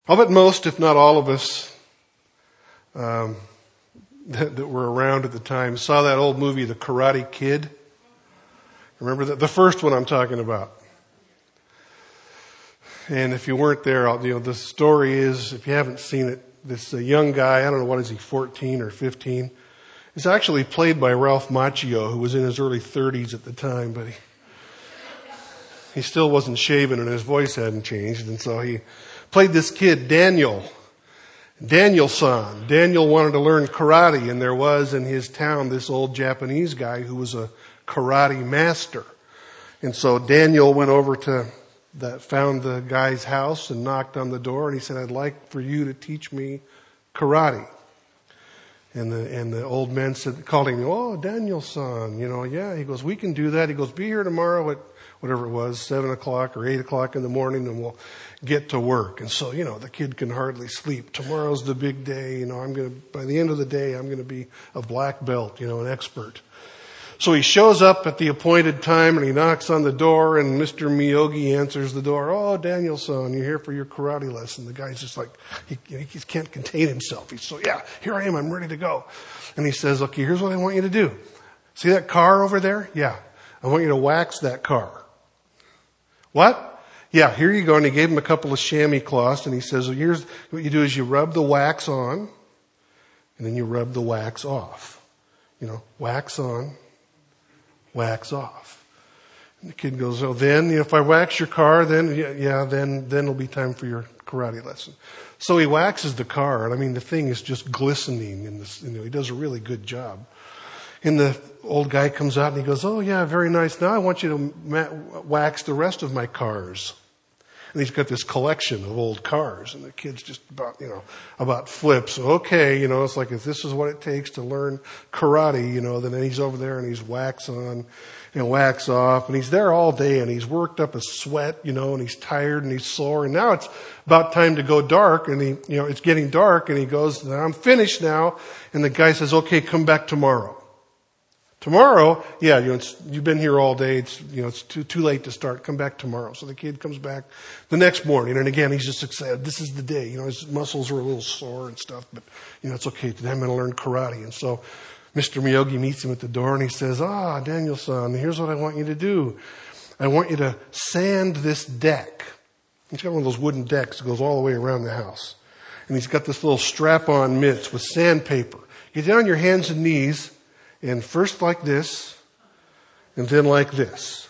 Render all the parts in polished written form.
I'll bet most, if not all of us, that were around at the time saw that old movie, The Karate Kid. Remember that? The first one I'm talking about. And if you weren't there, the story is, if you haven't seen it, this young guy, I don't know, what is he, 14 or 15? It's actually played by Ralph Macchio, who was in his early 30s at the time, but he still wasn't shaven and his voice hadn't changed. And so he played this kid, Daniel-san. Daniel wanted to learn karate, and there was in his town this old Japanese guy who was a karate master. And so Daniel went over found the guy's house and knocked on the door, and he said, "I'd like for you to teach me karate." And the old man called him, "Oh, Daniel-san, yeah." He goes, "We can do that." He goes, "Be here tomorrow at whatever it was, 7 o'clock or 8 o'clock in the morning, and we'll get to work." And so, the kid can hardly sleep. Tomorrow's the big day. By the end of the day, I'm going to be a black belt, an expert. So he shows up at the appointed time and he knocks on the door, and Mr. Miyogi answers the door. "Oh, Daniel-san, you're here for your karate lesson." The guy's just like, he can't contain himself. He's so, "Yeah, here I am. I'm ready to go." And he says, "Okay, here's what I want you to do. See that car over there? Yeah. I want you to wax that car." "What?" "Yeah, here you go." And he gave him a couple of chamois cloths, and he says, "Well, here's what you do is you rub the wax on, and then you rub the wax off. Wax on, wax off." And the kid goes, "Oh, then, if I wax your car, then it'll be time for your karate lesson." So he waxes the car, and the thing is just glistening in this, he does a really good job. And the old guy comes out and he goes, "Oh yeah, very nice. Now I want you to wax the rest of my cars." And he's got this collection of old cars, and the kid's just about flips. Okay, it's like, if this is what it takes to learn karate, then he's over there and he's wax on and wax off, and he's there all day, and he's worked up a sweat, and he's tired and he's sore, and now it's about time to go dark, and it's getting dark, and he goes, "I'm finished now." And the guy says, "Okay, come back tomorrow." "Tomorrow?" "Yeah, you've been here all day. It's too late to start. Come back tomorrow." So the kid comes back the next morning, and again, he's just excited. This is the day. His muscles are a little sore and stuff, but it's okay. Today I'm going to learn karate. And so Mr. Miyogi meets him at the door, and he says, "Daniel-san, here's what I want you to do. I want you to sand this deck." He's got one of those wooden decks that goes all the way around the house, and he's got this little strap-on mitts with sandpaper. Get down on your hands and knees. And first like this, and then like this.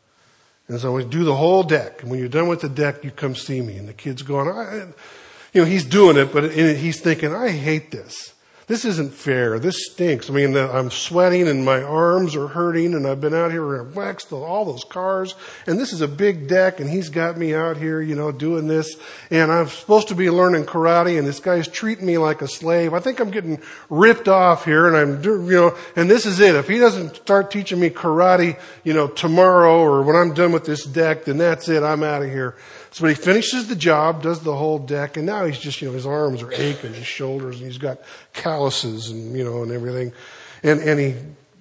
And so we do the whole deck. And when you're done with the deck, you come see me. And the kid's going, he's doing it, but he's thinking, "I hate this. This isn't fair. This stinks. I'm sweating and my arms are hurting, and I've been out here and waxed all those cars, and this is a big deck, and he's got me out here, doing this, and I'm supposed to be learning karate, and this guy's treating me like a slave. I think I'm getting ripped off here, and and this is it. If he doesn't start teaching me karate, tomorrow, or when I'm done with this deck, then that's it. I'm out of here." So he finishes the job, does the whole deck, and now he's just, his arms are aching, his shoulders, and he's got calluses and, and everything. And he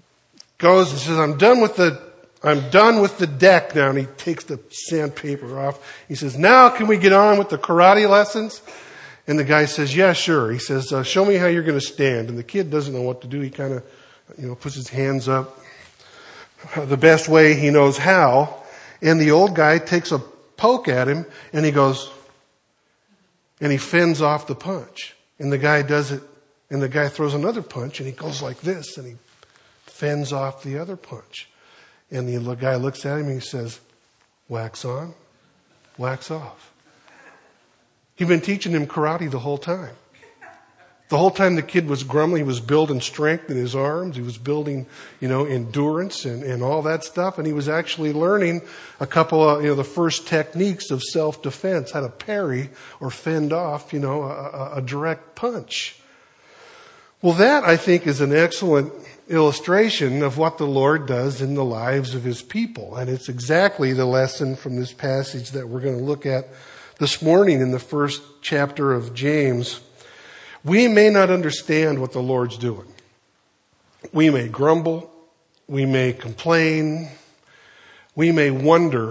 goes and says, I'm done with the deck now. And he takes the sandpaper off. He says, "Now can we get on with the karate lessons?" And the guy says, "Yeah, sure." He says, "Show me how you're going to stand." And the kid doesn't know what to do. He kind of, puts his hands up the best way he knows how. And the old guy takes a poke at him, and he goes, and he fends off the punch. And the guy does it, and the guy throws another punch, and he goes like this, and he fends off the other punch. And the guy looks at him, and he says, "Wax on, wax off." He'd been teaching him karate the whole time. The whole time the kid was grumbling, he was building strength in his arms. He was building, endurance and all that stuff. And he was actually learning a couple of, the first techniques of self-defense, how to parry or fend off, a direct punch. Well, that, I think, is an excellent illustration of what the Lord does in the lives of His people. And it's exactly the lesson from this passage that we're going to look at this morning in the first chapter of James. We may not understand what the Lord's doing. We may grumble. We may complain. We may wonder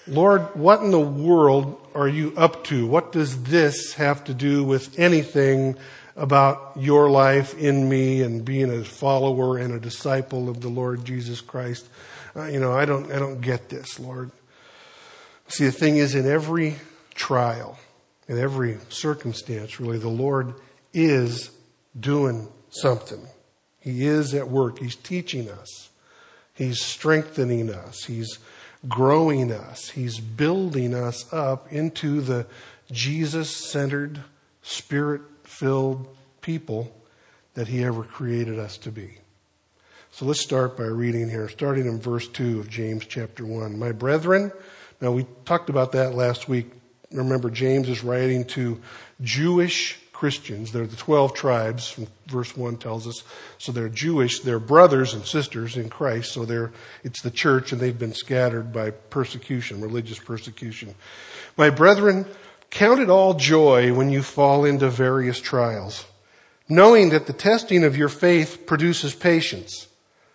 Lord, what in the world are you up to? What does this have to do with anything about your life in me and being a follower and a disciple of the Lord Jesus Christ? I don't get this, Lord. See, the thing is, in every trial, in every circumstance, really, the Lord is doing something. He is at work. He's teaching us. He's strengthening us. He's growing us. He's building us up into the Jesus-centered, Spirit-filled people that He ever created us to be. So let's start by reading here, starting in verse 2 of James chapter 1. My brethren, now we talked about that last week. Remember, James is writing to Jewish Christians. They're the 12 tribes, verse 1 tells us. So they're Jewish, they're brothers and sisters in Christ. So it's the church, and they've been scattered by persecution, religious persecution. My brethren, count it all joy when you fall into various trials, knowing that the testing of your faith produces patience.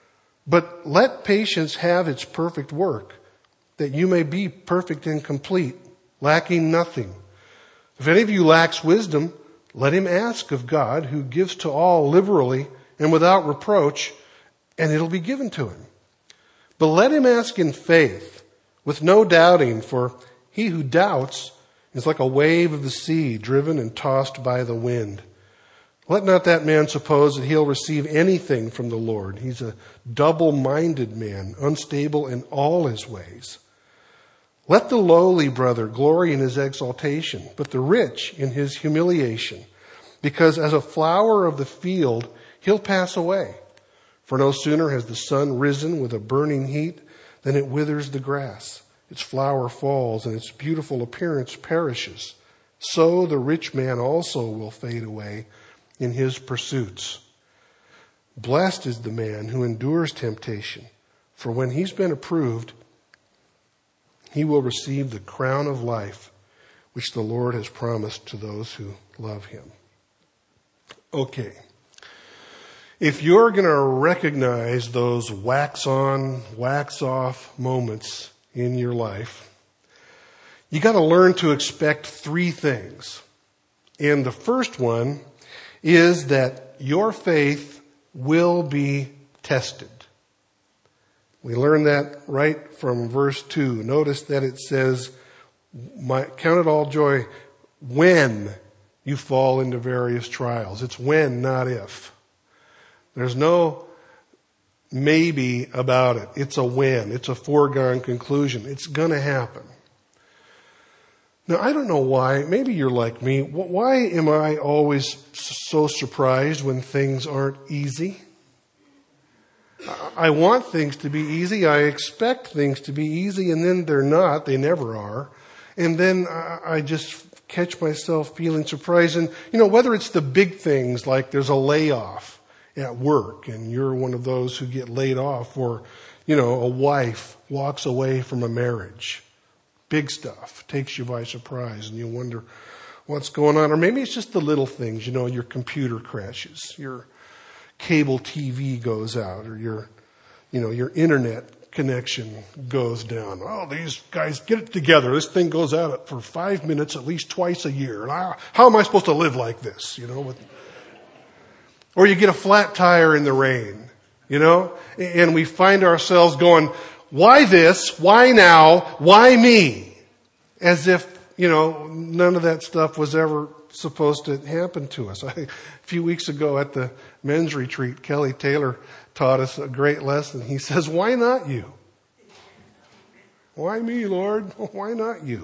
But let patience have its perfect work, that you may be perfect and complete, lacking nothing. If any of you lacks wisdom, let him ask of God, who gives to all liberally and without reproach, and it'll be given to him. But let him ask in faith, with no doubting, for he who doubts is like a wave of the sea, driven and tossed by the wind. Let not that man suppose that he'll receive anything from the Lord. He's a double-minded man, unstable in all his ways. Let the lowly brother glory in his exaltation, but the rich in his humiliation, because as a flower of the field, he'll pass away. For no sooner has the sun risen with a burning heat than it withers the grass. Its flower falls and its beautiful appearance perishes. So the rich man also will fade away in his pursuits. Blessed is the man who endures temptation, for when he's been approved, he will receive the crown of life, which the Lord has promised to those who love him. Okay. If you're going to recognize those wax on, wax off moments in your life, you got to learn to expect three things. And the first one is that your faith will be tested. We learn that right from verse 2. Notice that it says, count it all joy when you fall into various trials. It's when, not if. There's no maybe about it. It's a when. It's a foregone conclusion. It's going to happen. Now, I don't know why. Maybe you're like me. Why am I always so surprised when things aren't easy? I want things to be easy. I expect things to be easy, and then they're not. They never are. And then I just catch myself feeling surprised. And, whether it's the big things like there's a layoff at work and you're one of those who get laid off, or, a wife walks away from a marriage. Big stuff takes you by surprise and you wonder what's going on. Or maybe it's just the little things, your computer crashes, your cable TV goes out, or your internet connection goes down. Oh, these guys get it together. This thing goes out for 5 minutes at least twice a year. And how am I supposed to live like this? Or you get a flat tire in the rain, and we find ourselves going, why this? Why now? Why me? As if, none of that stuff was ever supposed to happen to us. A few weeks ago at the men's retreat, Kelly Taylor taught us a great lesson. He says, why not you? Why me, Lord? Why not you?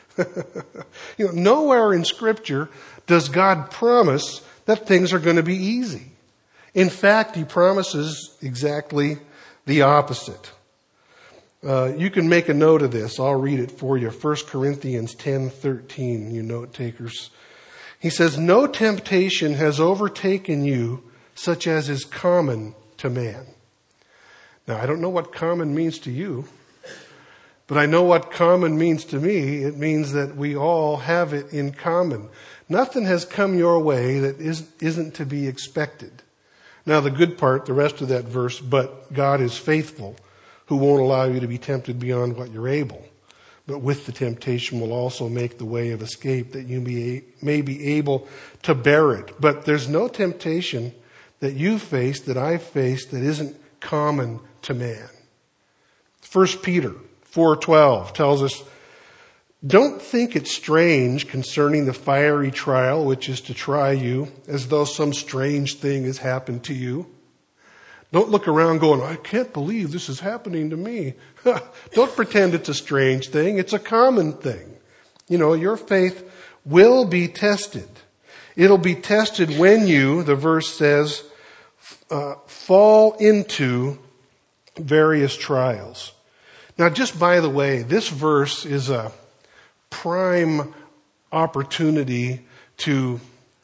Nowhere in Scripture does God promise that things are going to be easy. In fact, He promises exactly the opposite. You can make a note of this. I'll read it for you. 1 Corinthians 10:13, you note takers. He says, no temptation has overtaken you such as is common to man. Now, I don't know what common means to you, but I know what common means to me. It means that we all have it in common. Nothing has come your way that isn't to be expected. Now, the good part, the rest of that verse, but God is faithful, who won't allow you to be tempted beyond what you're able, but with the temptation will also make the way of escape, that you may be able to bear it. But there's no temptation that you face, that I face, that isn't common to man. 1 Peter 4:12 tells us, don't think it strange concerning the fiery trial which is to try you, as though some strange thing has happened to you. Don't look around going, I can't believe this is happening to me. Don't pretend it's a strange thing. It's a common thing. Your faith will be tested. It'll be tested when you, the verse says, fall into various trials. Now, just by the way, this verse is a prime opportunity to,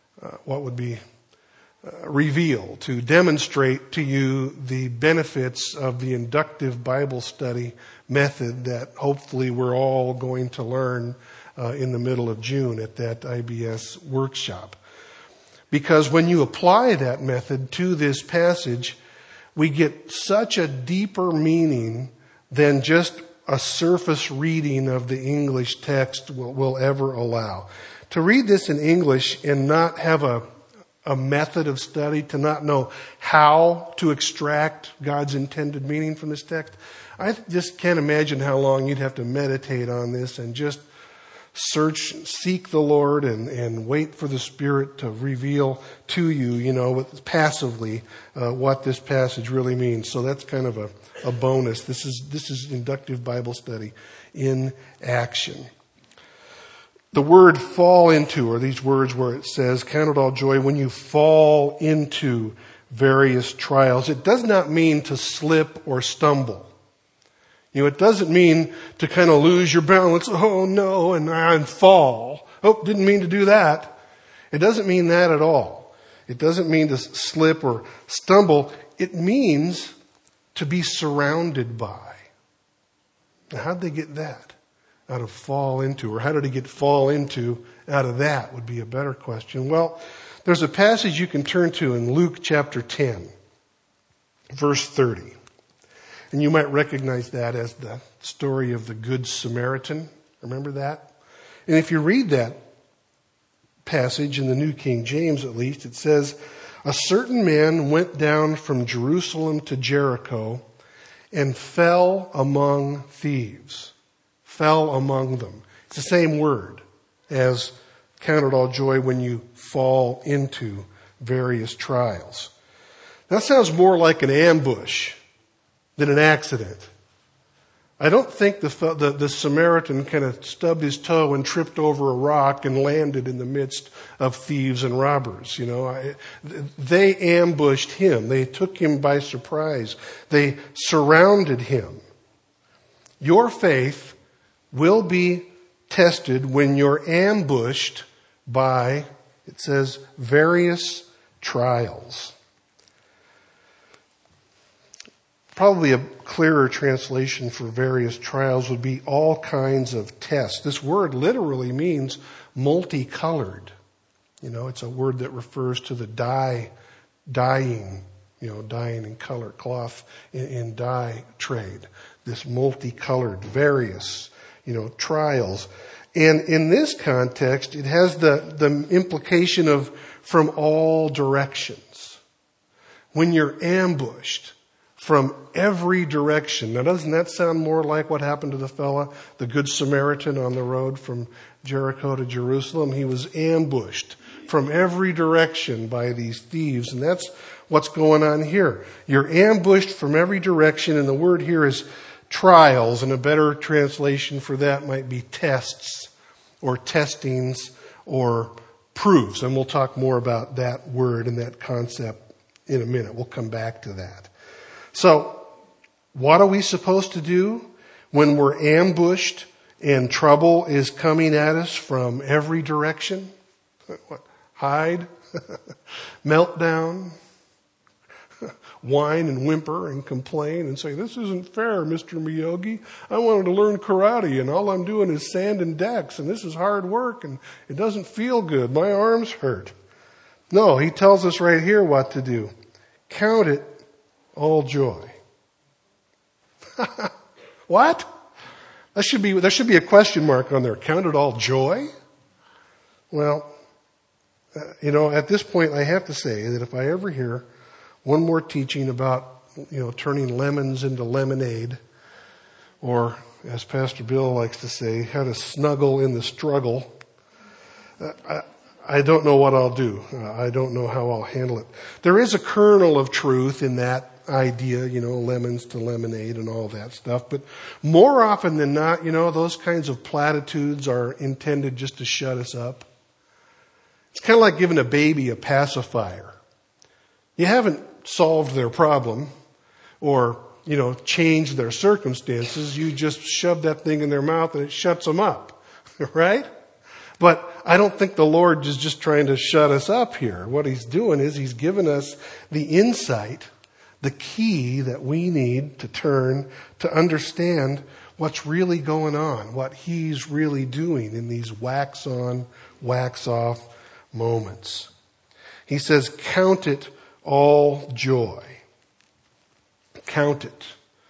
reveal, to demonstrate to you the benefits of the inductive Bible study method that hopefully we're all going to learn in the middle of June at that IBS workshop. Because when you apply that method to this passage, we get such a deeper meaning than just a surface reading of the English text will ever allow. To read this in English and not have a method of study, to not know how to extract God's intended meaning from this text, I just can't imagine how long you'd have to meditate on this and just seek the Lord and wait for the Spirit to reveal to you, passively, what this passage really means. So that's kind of a bonus. This is inductive Bible study in action. The word fall into, or these words where it says, count it all joy when you fall into various trials. It does not mean to slip or stumble. It doesn't mean to kind of lose your balance. Oh no, and fall. Oh, didn't mean to do that. It doesn't mean that at all. It doesn't mean to slip or stumble. It means to be surrounded by. Now, how'd they get that out of fall into? Or how did he get fall into out of that would be a better question. Well, there's a passage you can turn to in Luke chapter 10, verse 30. And you might recognize that as the story of the Good Samaritan. Remember that? And if you read that passage in the New King James, at least, it says, a certain man went down from Jerusalem to Jericho and fell among thieves. Fell among them. It's the same word as count it all joy when you fall into various trials. That sounds more like an ambush than an accident. I don't think the Samaritan kind of stubbed his toe and tripped over a rock and landed in the midst of thieves and robbers. They ambushed him. They took him by surprise. They surrounded him. Your faith will be tested when you're ambushed by, it says, various trials. Probably a clearer translation for various trials would be all kinds of tests. This word literally means multicolored. It's a word that refers to the dyeing, dyeing in color, cloth in dye trade. This multicolored, various, trials. And in this context, it has the implication of from all directions. When you're ambushed from every direction. Now, doesn't that sound more like what happened to the Good Samaritan on the road from Jericho to Jerusalem? He was ambushed from every direction by these thieves, and that's what's going on here. You're ambushed from every direction, and the word here is trials, and a better translation for that might be tests or testings or proofs, and we'll talk more about that word and that concept in a minute. We'll come back to that. So, what are we supposed to do when we're ambushed and trouble is coming at us from every direction? What? Hide? Meltdown? Whine and whimper and complain and say, this isn't fair, Mr. Miyogi. I wanted to learn karate and all I'm doing is sanding decks and this is hard work and it doesn't feel good. My arms hurt. No, he tells us right here what to do. Count it all joy. What? There should be a question mark on there. Count it all joy? Well, at this point I have to say that if I ever hear one more teaching about, turning lemons into lemonade, or as Pastor Bill likes to say, how to snuggle in the struggle, I don't know what I'll do. I don't know how I'll handle it. There is a kernel of truth in that idea, lemons to lemonade and all that stuff. But more often than not, those kinds of platitudes are intended just to shut us up. It's kind of like giving a baby a pacifier. You haven't solved their problem or, changed their circumstances. You just shove that thing in their mouth and it shuts them up, right? But I don't think the Lord is just trying to shut us up here. What He's doing is He's given us the insight, the key that we need to turn to understand what's really going on, what He's really doing in these wax on, wax off moments. He says, count it all joy. Count it.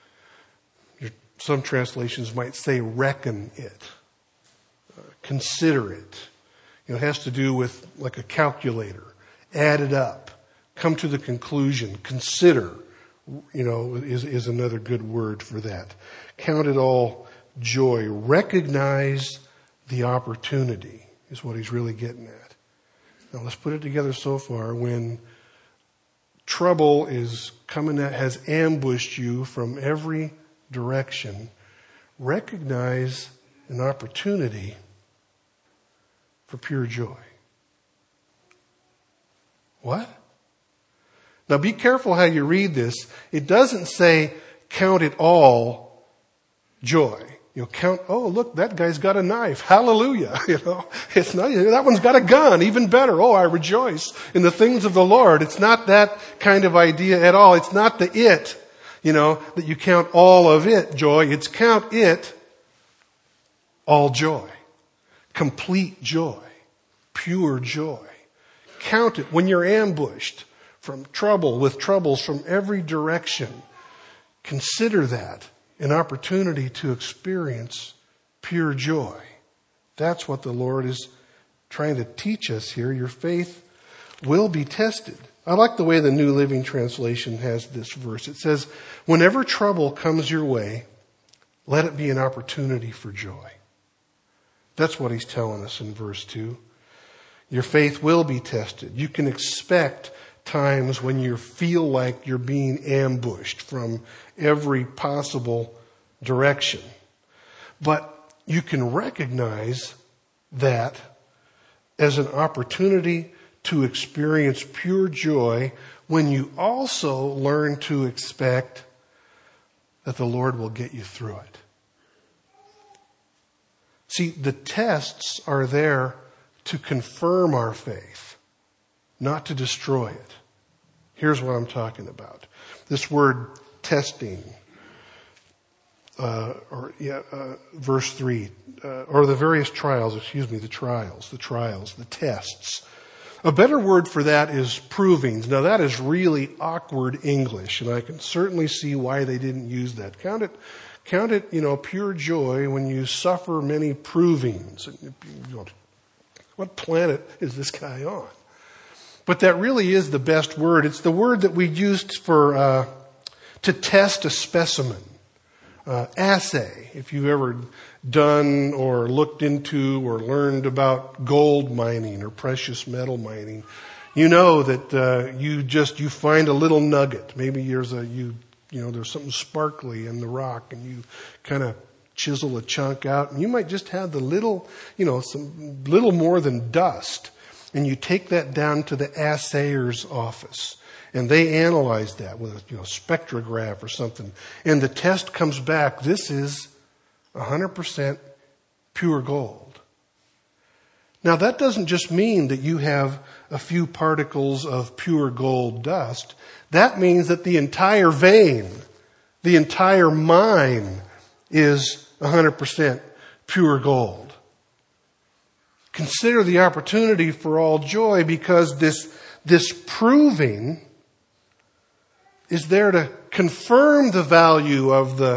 Some translations might say reckon it. Consider it. It has to do with like a calculator. Add it up. Come to the conclusion. Consider, is another good word for that. Count it all joy. Recognize the opportunity is what he's really getting at. Now let's put it together so far. When trouble is coming, has ambushed you from every direction, recognize an opportunity for pure joy. What? Now be careful how you read this. It doesn't say count it all joy. Count, oh look, that guy's got a knife. Hallelujah. It's not, that one's got a gun. Even better. Oh, I rejoice in the things of the Lord. It's not that kind of idea at all. It's not that you count all of it joy. It's count it all joy. Complete joy. Pure joy. Count it when you're ambushed with troubles from every direction. Consider that an opportunity to experience pure joy. That's what the Lord is trying to teach us here. Your faith will be tested. I like the way the New Living Translation has this verse. It says, whenever trouble comes your way, let it be an opportunity for joy. That's what he's telling us in verse 2. Your faith will be tested. You can expect times when you feel like you're being ambushed from every possible direction. But you can recognize that as an opportunity to experience pure joy when you also learn to expect that the Lord will get you through it. See, the tests are there to confirm our faith, not to destroy it. Here's what I'm talking about. This word testing, verse 3, or the various trials, the tests. A better word for that is provings. Now that is really awkward English, and I can certainly see why they didn't use that. Count it, pure joy when you suffer many provings. What planet is this guy on? But that really is the best word. It's the word that we used for to test a specimen. Assay. If you've ever done or looked into or learned about gold mining or precious metal mining, you know that you find a little nugget. Maybe there's something sparkly in the rock, and you kind of chisel a chunk out, and you might just have the little more than dust. And you take that down to the assayer's office, and they analyze that with a spectrograph or something. And the test comes back, this is 100% pure gold. Now that doesn't just mean that you have a few particles of pure gold dust. That means that the entire vein, the entire mine is 100% pure gold. Consider the opportunity for all joy, because this proving is there to confirm the value of the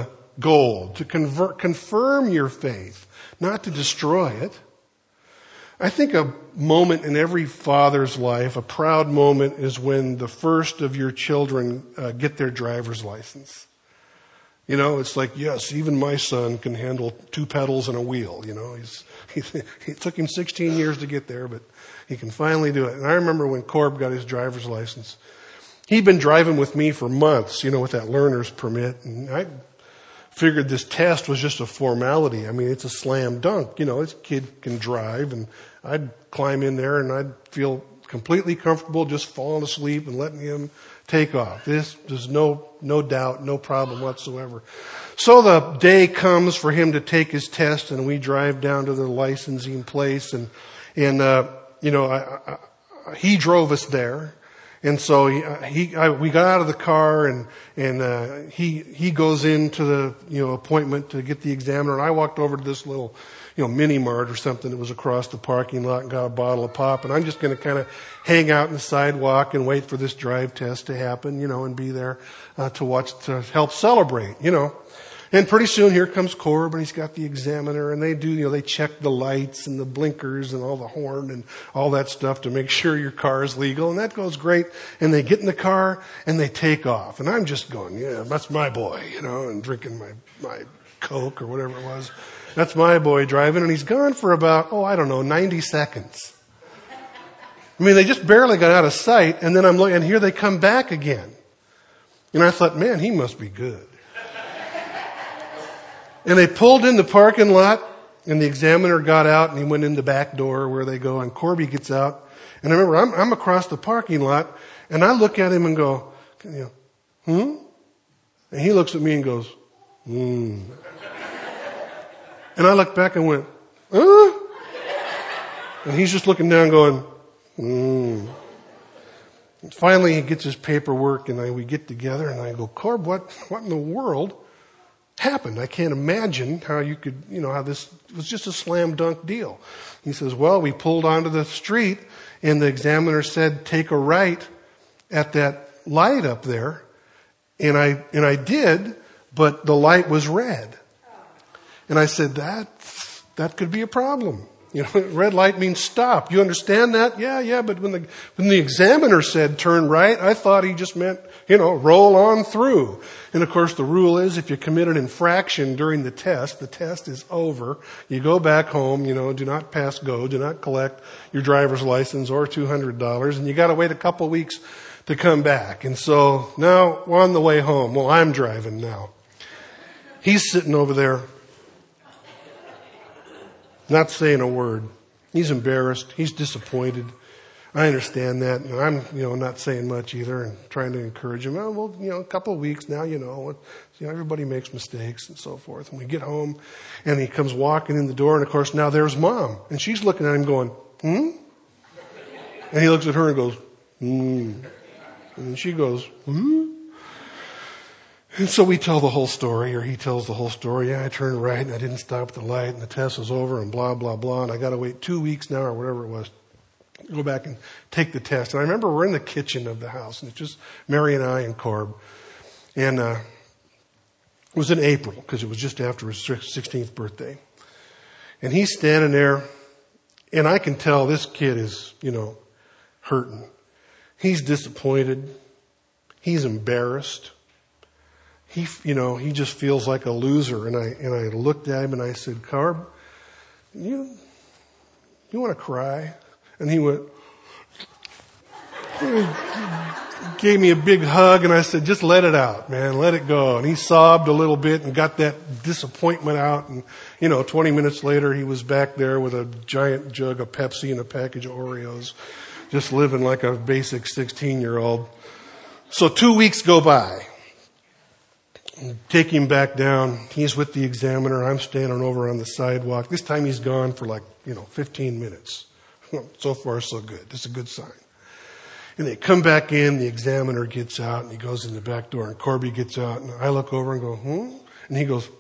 gold, to confirm your faith, not to destroy it. I think a moment in every father's life, a proud moment, is when the first of your children get their driver's license. You know, it's like, yes, even my son can handle 2 pedals and a wheel. You know, it took him 16 years to get there, but he can finally do it. And I remember when Corb got his driver's license, he'd been driving with me for months, you know, with that learner's permit. And I figured this test was just a formality. I mean, it's a slam dunk. You know, this kid can drive, and I'd climb in there and I'd feel completely comfortable just falling asleep and letting him take off. There's no doubt, no problem whatsoever. So the day comes for him to take his test, and we drive down to the licensing place, and you know, he drove us there. And so we got out of the car, and he goes into the, you know, appointment to get the examiner, and I walked over to this little, you know, mini mart or something that was across the parking lot and got a bottle of pop, and I'm just going to kind of hang out on the sidewalk and wait for this drive test to happen, you know, and be there to help celebrate, you know. And pretty soon here comes Corb, and he's got the examiner, and they do, you know, they check the lights and the blinkers and all the horn and all that stuff to make sure your car is legal, and that goes great. And they get in the car and they take off, and I'm just going, yeah, that's my boy, you know, and drinking my Coke or whatever it was. That's my boy driving, and he's gone for about, 90 seconds. I mean, they just barely got out of sight, and then I'm looking, and here they come back again. And I thought, man, he must be good. And they pulled in the parking lot, and the examiner got out, and he went in the back door where they go, and Corby gets out. And I remember I'm across the parking lot, and I look at him and go, you know, And he looks at me and goes, And I looked back and went, huh? And he's just looking down going, And finally he gets his paperwork, and we get together, and I go, Corb, what in the world happened? I can't imagine how you could, you know, how this was just a slam dunk deal. He says, well, we pulled onto the street, and the examiner said, take a right at that light up there. And I did, but the light was red. And I said, that could be a problem. You know, red light means stop. You understand that? Yeah, but when the examiner said turn right, I thought he just meant, you know, roll on through. And of course the rule is if you commit an infraction during the test is over. You go back home, you know, do not pass go, do not collect your driver's license or $200, and you gotta wait a couple weeks to come back. And so now we're on the way home. Well, I'm driving now. He's sitting over there, not saying a word. He's embarrassed. He's disappointed. I understand that. And I'm, you know, not saying much either and trying to encourage him. Well, you know, a couple of weeks now, you know, everybody makes mistakes and so forth. And we get home and he comes walking in the door, and of course now there's Mom. And she's looking at him going, And he looks at her and goes, And she goes, And so we tell the whole story, or he tells the whole story. Yeah, I turned right and I didn't stop at the light, and the test was over, and blah, blah, blah. And I got to wait 2 weeks now or whatever it was. Go back and take the test. And I remember we're in the kitchen of the house, and it's just Mary and I and Corb. And it was in April, because it was just after his 16th birthday. And he's standing there, and I can tell this kid is, you know, hurting. He's disappointed. He's embarrassed. He just feels like a loser. And I looked at him and I said, Corb, you want to cry? And he went, gave me a big hug, and I said, just let it out, man, let it go. And he sobbed a little bit and got that disappointment out. And, 20 minutes later, he was back there with a giant jug of Pepsi and a package of Oreos, just living like a basic 16-year-old. So 2 weeks go by. Take him back down. He's with the examiner. I'm standing over on the sidewalk. This time he's gone for 15 minutes. So far, so good. That's a good sign. And they come back in. The examiner gets out, and he goes in the back door. And Corby gets out, and I look over and go, And he goes,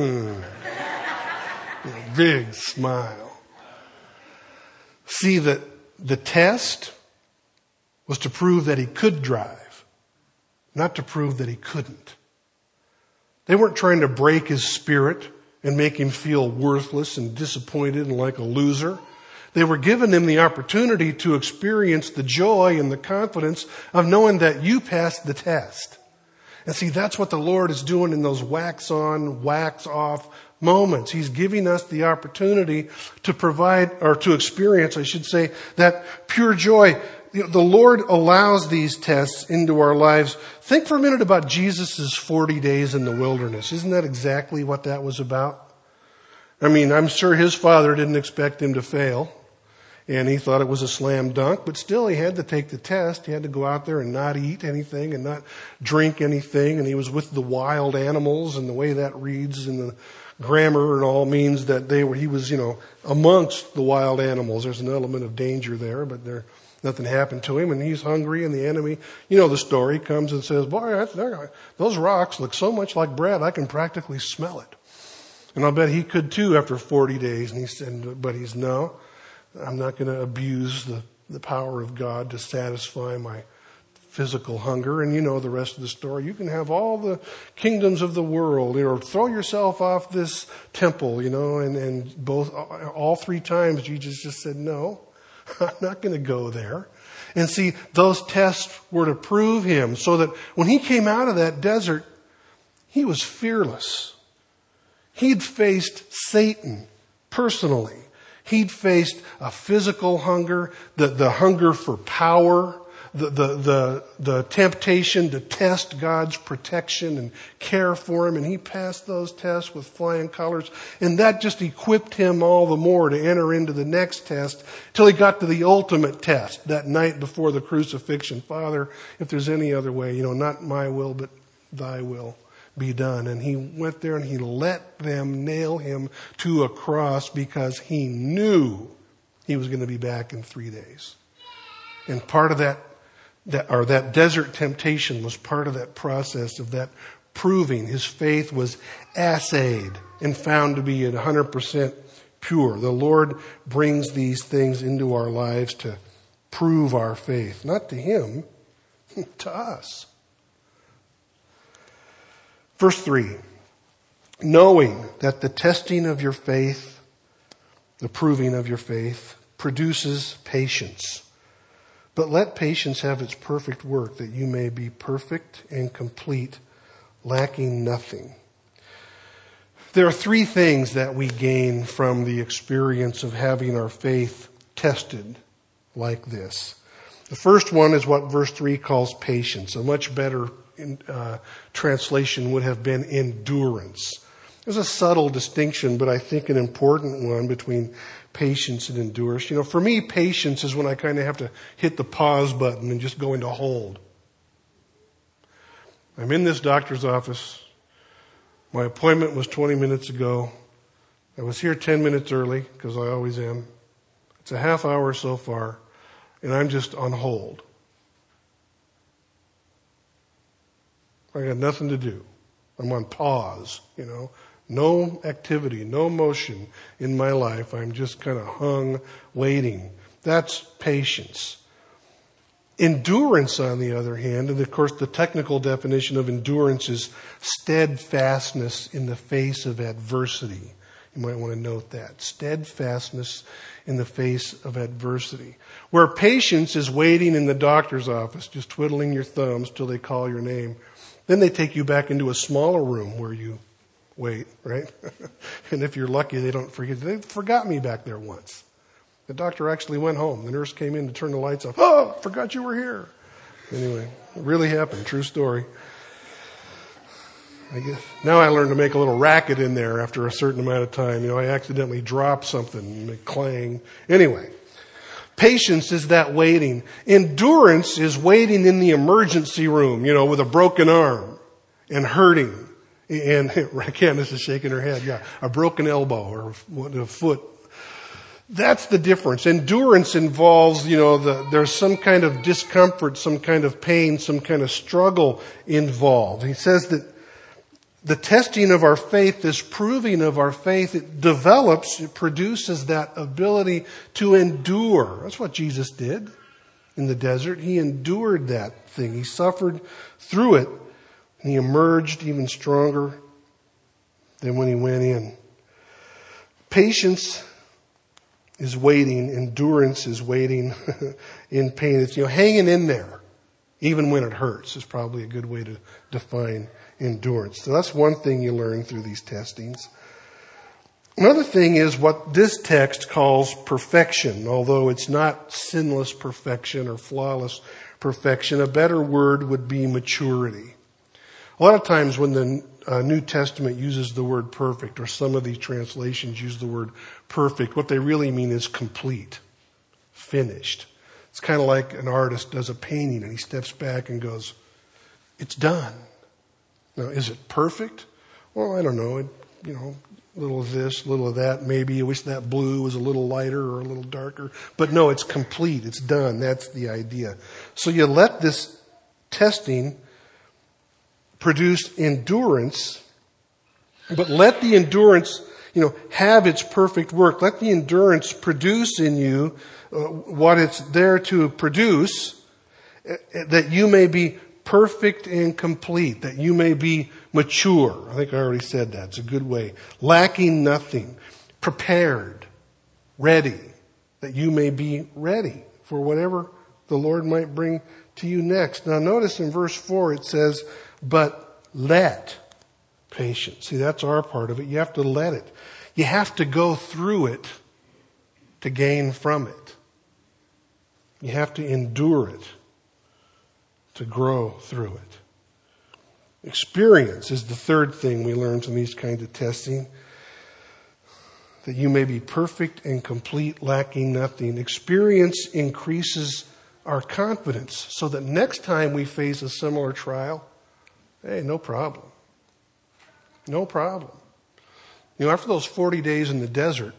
Big smile. See, that the test was to prove that he could drive, not to prove that he couldn't. They weren't trying to break his spirit and make him feel worthless and disappointed and like a loser. They were giving him the opportunity to experience the joy and the confidence of knowing that you passed the test. And see, that's what the Lord is doing in those wax on, wax off moments. He's giving us the opportunity to provide, or to experience, I should say, that pure joy. The Lord allows these tests into our lives. Think for a minute about Jesus' 40 days in the wilderness. Isn't that exactly what that was about? I mean, I'm sure his father didn't expect him to fail, and he thought it was a slam dunk, but still he had to take the test. He had to go out there and not eat anything and not drink anything, and he was with the wild animals, and the way that reads in the grammar and all means that he was, amongst the wild animals. There's an element of danger there, but nothing happened to him, and he's hungry, and the enemy, the story, comes and says, boy, those rocks look so much like bread, I can practically smell it. And I'll bet he could too after 40 days. And he said, but he's no, I'm not going to abuse the power of God to satisfy my physical hunger. And you know the rest of the story. You can have all the kingdoms of the world, or throw yourself off this temple, and all three times Jesus just said, no, I'm not going to go there. And see, those tests were to prove him, so that when he came out of that desert, he was fearless. He'd faced Satan personally. He'd faced a physical hunger, the hunger for power, the temptation to test God's protection and care for him. And he passed those tests with flying colors. And that just equipped him all the more to enter into the next test till he got to the ultimate test that night before the crucifixion. Father, if there's any other way, not my will, but thy will be done. And he went there and he let them nail him to a cross because he knew he was going to be back in 3 days. And part of that desert temptation was part of that process of that proving. His faith was assayed and found to be 100% pure. The Lord brings these things into our lives to prove our faith, not to him, to us. Verse 3, knowing that the testing of your faith, the proving of your faith, produces patience. But let patience have its perfect work, that you may be perfect and complete, lacking nothing. There are three things that we gain from the experience of having our faith tested like this. The first one is what verse 3 calls patience. A much better translation would have been endurance. There's a subtle distinction, but I think an important one between patience and endurance. For me, patience is when I kind of have to hit the pause button and just go into hold. I'm in this doctor's office. My appointment was 20 minutes ago. I was here 10 minutes early, because I always am. It's a half hour so far, and I'm just on hold. I got nothing to do. I'm on pause, No activity, no motion in my life. I'm just kind of hung, waiting. That's patience. Endurance, on the other hand, and of course the technical definition of endurance is steadfastness in the face of adversity. You might want to note that. Steadfastness in the face of adversity. Where patience is waiting in the doctor's office, just twiddling your thumbs till they call your name. Then they take you back into a smaller room where you wait, right? And if you're lucky, they don't forget. They forgot me back there once. The doctor actually went home. The nurse came in to turn the lights off. Oh, forgot you were here. Anyway, it really happened. True story. I guess now I learned to make a little racket in there after a certain amount of time. I accidentally dropped something and it clang. Anyway, patience is that waiting. Endurance is waiting in the emergency room, with a broken arm and hurting. And Candace is shaking her head. Yeah, a broken elbow or a foot. That's the difference. Endurance involves, there's some kind of discomfort, some kind of pain, some kind of struggle involved. He says that the testing of our faith, this proving of our faith, it produces that ability to endure. That's what Jesus did in the desert. He endured that thing. He suffered through it. And he emerged even stronger than when he went in. Patience is waiting. Endurance is waiting in pain. It's, hanging in there, even when it hurts, is probably a good way to define endurance. So that's one thing you learn through these testings. Another thing is what this text calls perfection, although it's not sinless perfection or flawless perfection. A better word would be maturity. A lot of times when the New Testament uses the word perfect, or some of these translations use the word perfect, what they really mean is complete, finished. It's kind of like an artist does a painting and he steps back and goes, it's done. Now, is it perfect? Well, I don't know. A little of this, a little of that. Maybe you wish that blue was a little lighter or a little darker. But no, it's complete. It's done. That's the idea. So you let this testing produce endurance, but let the endurance, have its perfect work. Let the endurance produce in you what it's there to produce, that you may be perfect and complete, that you may be mature. I think I already said that. It's a good way. Lacking nothing. Prepared. Ready. That you may be ready for whatever the Lord might bring to you next. Now notice in verse 4 it says, but let patience. See, that's our part of it. You have to let it. You have to go through it to gain from it. You have to endure it to grow through it. Experience is the third thing we learn from these kinds of testing. That you may be perfect and complete, lacking nothing. Experience increases our confidence so that next time we face a similar trial, hey, no problem. No problem. After those 40 days in the desert,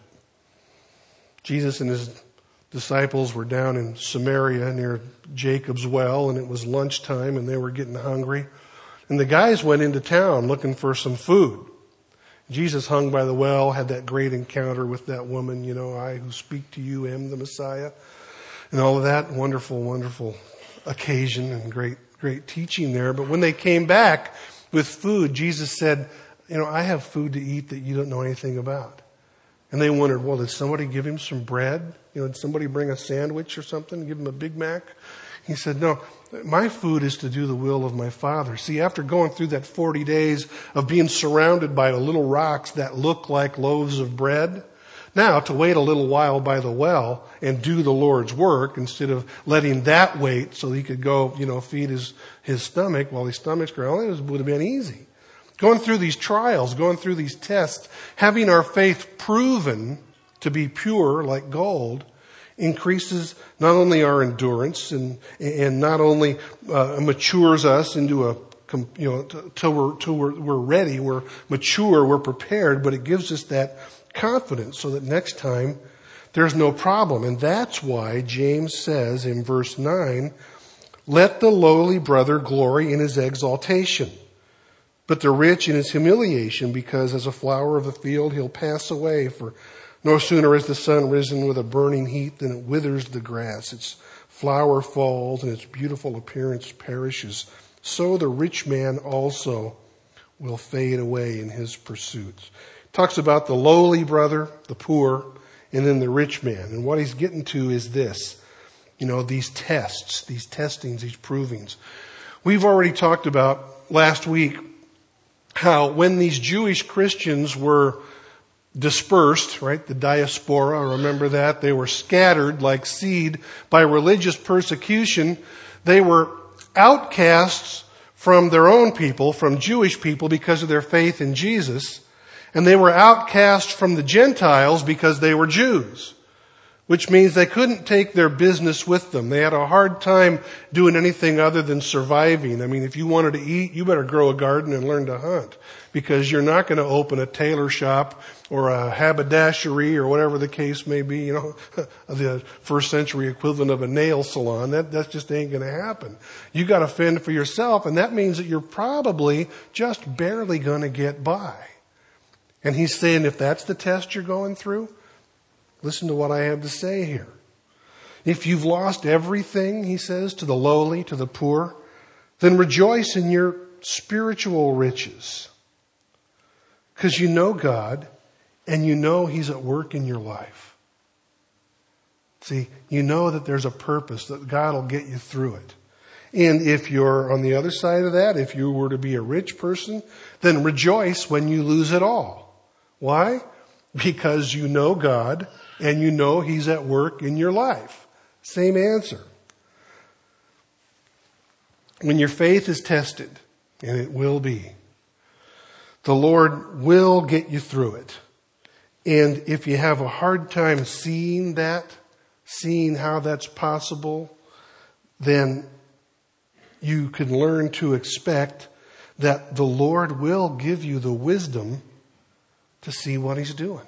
Jesus and his disciples were down in Samaria near Jacob's well, and it was lunchtime and they were getting hungry. And the guys went into town looking for some food. Jesus hung by the well, had that great encounter with that woman, I who speak to you am the Messiah. And all of that wonderful, wonderful occasion and great teaching there. But when they came back with food, Jesus said, I have food to eat that you don't know anything about. And they wondered, well, did somebody give him some bread? Did somebody bring a sandwich or something, give him a Big Mac? He said, no, my food is to do the will of my Father. See, after going through that 40 days of being surrounded by little rocks that look like loaves of bread, now to wait a little while by the well and do the Lord's work instead of letting that wait so he could go, feed his stomach while his stomach's growing, it would have been easy. Going through these trials, going through these tests, having our faith proven to be pure like gold increases not only our endurance and not only matures us into till we're ready, we're mature, we're prepared, but it gives us that confidence so that next time there's no problem. And that's why James says in verse 9, let the lowly brother glory in his exaltation, but the rich in his humiliation, because as a flower of the field he'll pass away. For no sooner is the sun risen with a burning heat than it withers the grass. Its flower falls and its beautiful appearance perishes. So the rich man also will fade away in his pursuits. Talks about the lowly brother, the poor, and then the rich man. And what he's getting to is this, these tests, these testings, these provings. We've already talked about last week how when these Jewish Christians were dispersed, right, the diaspora, remember that, they were scattered like seed by religious persecution. They were outcasts from their own people, from Jewish people, because of their faith in Jesus. And they were outcast from the Gentiles because they were Jews, which means they couldn't take their business with them. They had a hard time doing anything other than surviving. I mean, if you wanted to eat, you better grow a garden and learn to hunt, because you're not going to open a tailor shop or a haberdashery or whatever the case may be, the first century equivalent of a nail salon. That just ain't going to happen. You got to fend for yourself, and that means that you're probably just barely going to get by. And he's saying, if that's the test you're going through, listen to what I have to say here. If you've lost everything, he says, to the lowly, to the poor, then rejoice in your spiritual riches. Because you know God and you know He's at work in your life. See, you know that there's a purpose, that God will get you through it. And if you're on the other side of that, if you were to be a rich person, then rejoice when you lose it all. Why? Because you know God and you know He's at work in your life. Same answer. When your faith is tested, and it will be, the Lord will get you through it. And if you have a hard time seeing how that's possible, then you can learn to expect that the Lord will give you the wisdom to see what He's doing.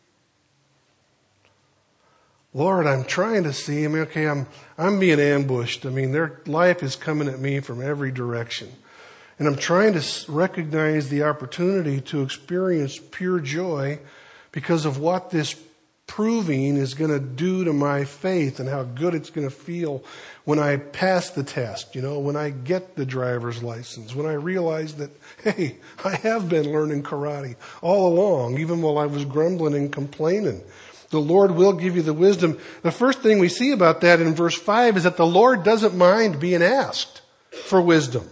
Lord, I'm trying to see. I'm being ambushed. Their life is coming at me from every direction. And I'm trying to recognize the opportunity to experience pure joy because of what this proving is going to do to my faith and how good it's going to feel when I pass the test, when I get the driver's license, when I realize that, hey, I have been learning karate all along, even while I was grumbling and complaining. The Lord will give you the wisdom. The first thing we see about that in verse 5 is that the Lord doesn't mind being asked for wisdom.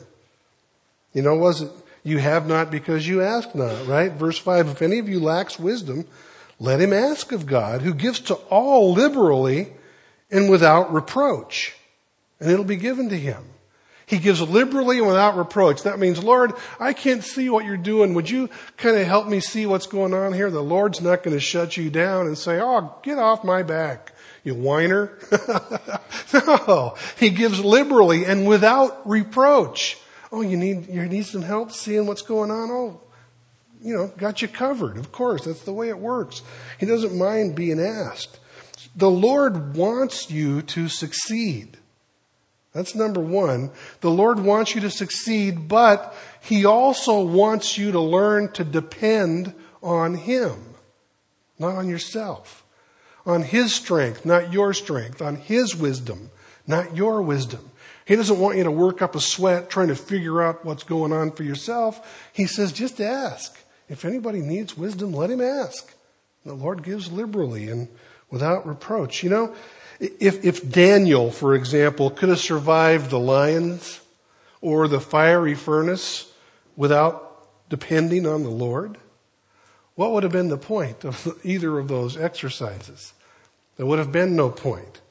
You have not because you ask not, right? Verse 5, if any of you lacks wisdom, let him ask of God, who gives to all liberally and without reproach, and it'll be given to him. He gives liberally and without reproach. That means, Lord, I can't see what you're doing. Would you kind of help me see what's going on here? The Lord's not going to shut you down and say, oh, get off my back, you whiner. No, He gives liberally and without reproach. Oh, you need some help seeing what's going on? Oh, got you covered. Of course, that's the way it works. He doesn't mind being asked. The Lord wants you to succeed. That's number one. The Lord wants you to succeed, but He also wants you to learn to depend on Him, not on yourself. On His strength, not your strength. On His wisdom, not your wisdom. He doesn't want you to work up a sweat trying to figure out what's going on for yourself. He says, just ask. If anybody needs wisdom, let him ask. The Lord gives liberally and without reproach. If Daniel, for example, could have survived the lions or the fiery furnace without depending on the Lord, what would have been the point of either of those exercises? There would have been no point.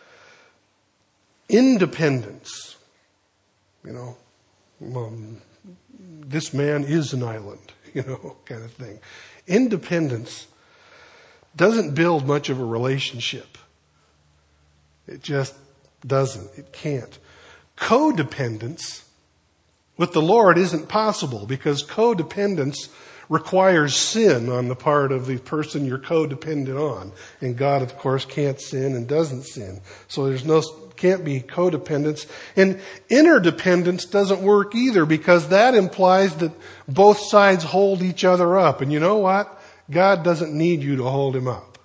Independence, this man is an island, kind of thing. Independence doesn't build much of a relationship. It just doesn't. It can't. Codependence with the Lord isn't possible because codependence requires sin on the part of the person you're codependent on. And God, of course, can't sin and doesn't sin. So can't be codependence. And interdependence doesn't work either because that implies that both sides hold each other up. And you know what? God doesn't need you to hold Him up.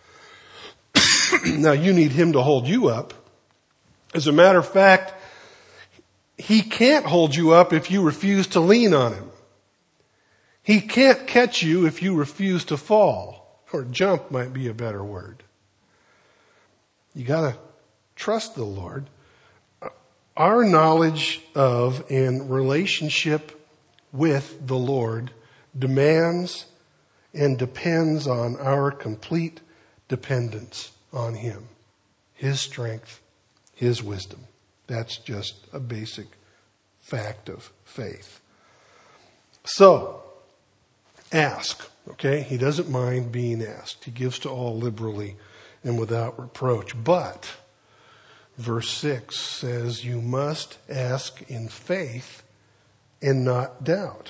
Now, you need Him to hold you up. As a matter of fact, He can't hold you up if you refuse to lean on Him. He can't catch you if you refuse to fall. Or jump might be a better word. You got to trust the Lord. Our knowledge of and relationship with the Lord demands and depends on our complete dependence on Him, His strength, His wisdom. That's just a basic fact of faith. So, ask, okay? He doesn't mind being asked. He gives to all liberally and without reproach. But verse 6 says you must ask in faith and not doubt.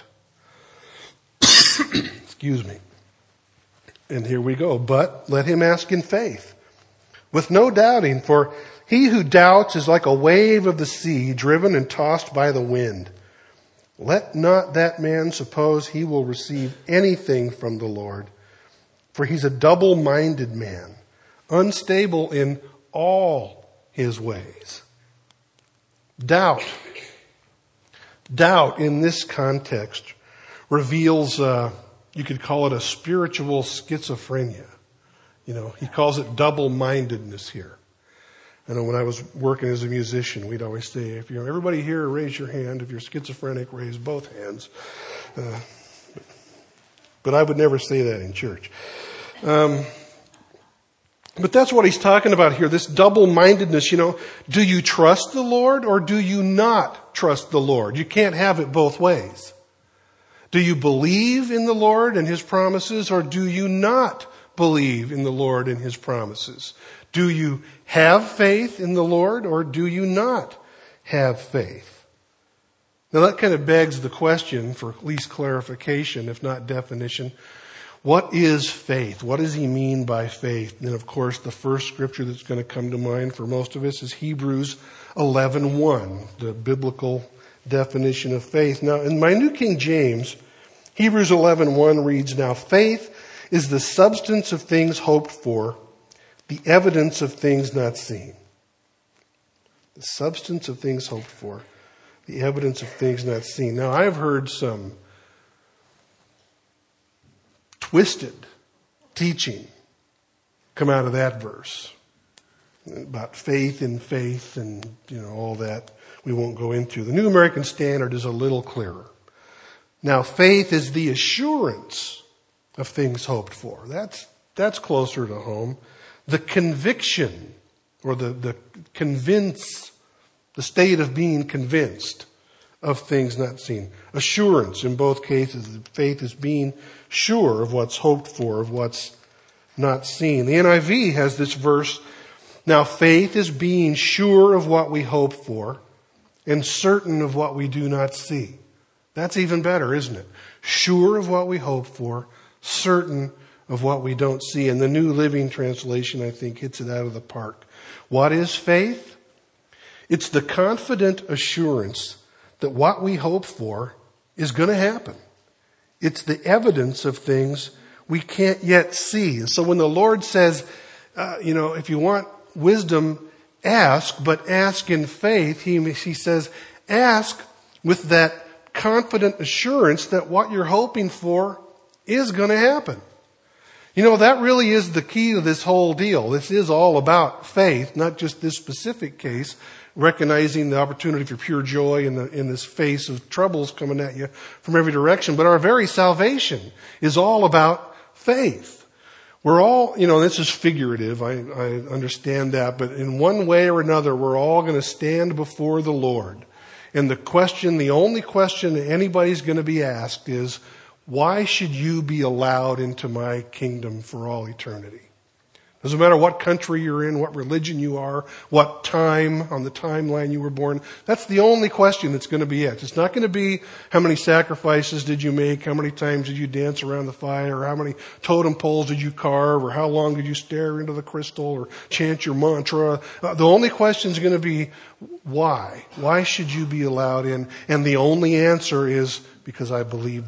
Excuse me. And here we go. But let him ask in faith, with no doubting, for he who doubts is like a wave of the sea, driven and tossed by the wind. Let not that man suppose he will receive anything from the Lord, for he's a double-minded man, unstable in all his ways. Doubt in this context reveals You could call it a spiritual schizophrenia. He calls it double-mindedness here. I know when I was working as a musician, we'd always say, if you're everybody here, raise your hand. If you're schizophrenic, raise both hands. But I would never say that in church. But that's what he's talking about here, this double-mindedness. Do you trust the Lord or do you not trust the Lord? You can't have it both ways. Do you believe in the Lord and His promises, or do you not believe in the Lord and His promises? Do you have faith in the Lord, or do you not have faith? Now that kind of begs the question, for at least clarification, if not definition. What is faith? What does he mean by faith? And of course, the first scripture that's going to come to mind for most of us is Hebrews 11:1, the biblical definition of faith. Now, in my New King James, Hebrews 11:1 reads, "Now faith is the substance of things hoped for, the evidence of things not seen." The substance of things hoped for, the evidence of things not seen. Now, I've heard some twisted teaching come out of that verse about faith in faith and, all that we won't go into. The New American Standard is a little clearer. Now, faith is the assurance of things hoped for. That's closer to home. The conviction, or the convince, the state of being convinced of things not seen. Assurance in both cases. Faith is being sure of what's hoped for, of what's not seen. The NIV has this verse, "Now faith is being sure of what we hope for and certain of what we do not see." That's even better, isn't it? Sure of what we hope for, certain of what we don't see. And the New Living Translation, I think, hits it out of the park. What is faith? It's the confident assurance that what we hope for is going to happen. It's the evidence of things we can't yet see. And so when the Lord says, if you want wisdom, ask, but ask in faith, he says, ask with that confident assurance that what you're hoping for is going to happen. That really is the key to this whole deal. This is all about faith, not just this specific case, recognizing the opportunity for pure joy in this face of troubles coming at you from every direction. But our very salvation is all about faith. We're all, this is figurative, I understand that, but in one way or another, we're all going to stand before the Lord. And the only question that anybody's going to be asked is, why should you be allowed into my kingdom for all eternity? Doesn't matter what country you're in, what religion you are, what time on the timeline you were born. That's the only question that's going to be asked. It's not going to be how many sacrifices did you make, how many times did you dance around the fire, or how many totem poles did you carve, or how long did you stare into the crystal or chant your mantra. The only question is going to be why? Why should you be allowed in? And the only answer is because I believed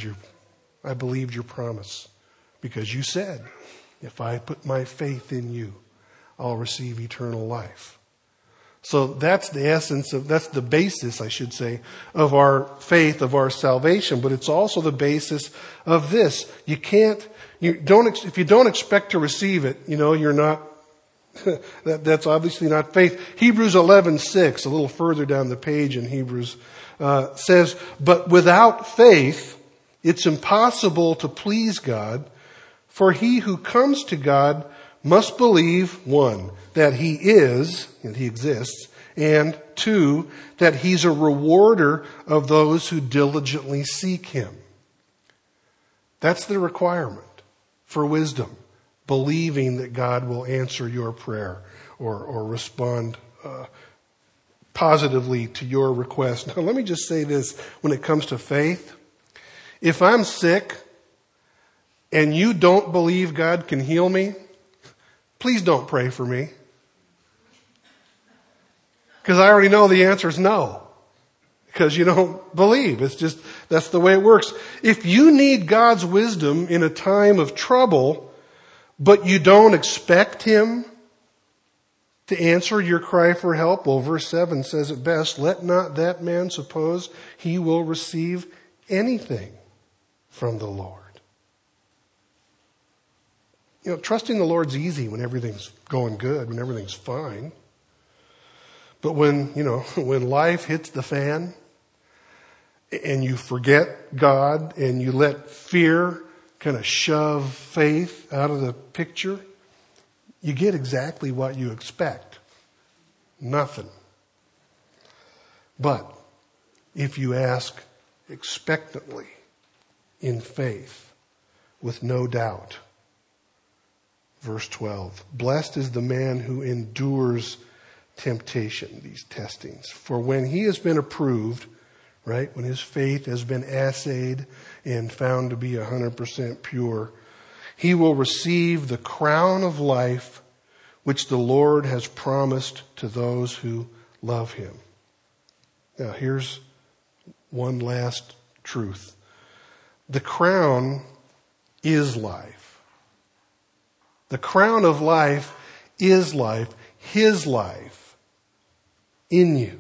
your promise. Because you said, if I put my faith in you, I'll receive eternal life. So that's that's the basis, I should say, of our faith, of our salvation. But it's also the basis of this. If you don't expect to receive it, you're not, that's obviously not faith. Hebrews 11:6, a little further down the page in Hebrews, says, "But without faith, it's impossible to please God. For he who comes to God must believe, 1, that he is, and he exists, and 2, that he's a rewarder of those who diligently seek him." That's the requirement for wisdom, believing that God will answer your prayer or respond positively to your request. Now, let me just say this when it comes to faith. If I'm sick and you don't believe God can heal me, please don't pray for me. Because I already know the answer is no. Because you don't believe. That's the way it works. If you need God's wisdom in a time of trouble, but you don't expect Him to answer your cry for help, well, verse 7 says it best, "Let not that man suppose he will receive anything from the Lord." trusting the Lord's easy when everything's going good, when everything's fine. But when life hits the fan and you forget God and you let fear kind of shove faith out of the picture, you get exactly what you expect. Nothing. But if you ask expectantly, in faith, with no doubt. Verse 12, blessed is the man who endures temptation, these testings. For when he has been approved, right, when his faith has been assayed and found to be 100% pure, he will receive the crown of life which the Lord has promised to those who love him. Now here's one last truth. The crown is life. The crown of life is life, his life in you.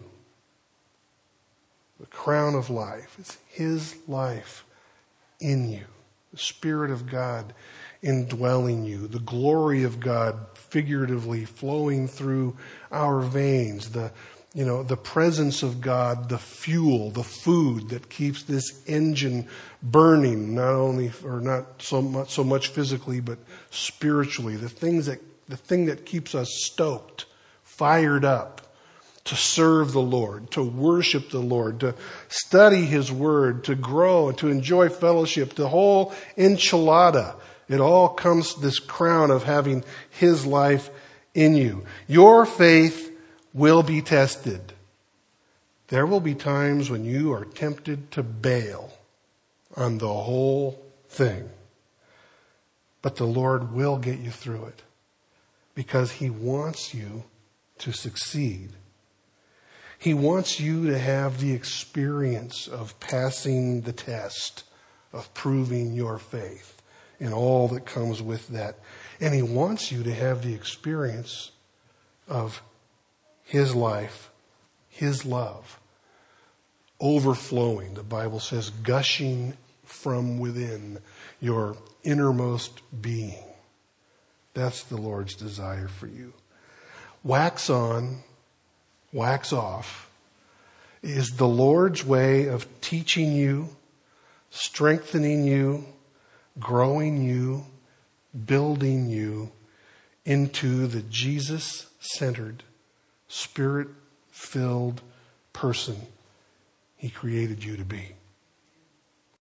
The crown of life is his life in you. The Spirit of God indwelling you. The glory of God figuratively flowing through our veins. The presence of God, the fuel, the food that keeps this engine burning, not so much physically, but spiritually. The thing that keeps us stoked, fired up to serve the Lord, to worship the Lord, to study his word, to grow, to enjoy fellowship, the whole enchilada. It all comes to this crown of having his life in you. Your faith will be tested. There will be times when you are tempted to bail on the whole thing. But the Lord will get you through it because he wants you to succeed. He wants you to have the experience of passing the test, of proving your faith and all that comes with that. And he wants you to have the experience of his life, his love, overflowing, the Bible says, gushing from within your innermost being. That's the Lord's desire for you. Wax on, wax off is the Lord's way of teaching you, strengthening you, growing you, building you into the Jesus-centered, Spirit-filled person he created you to be.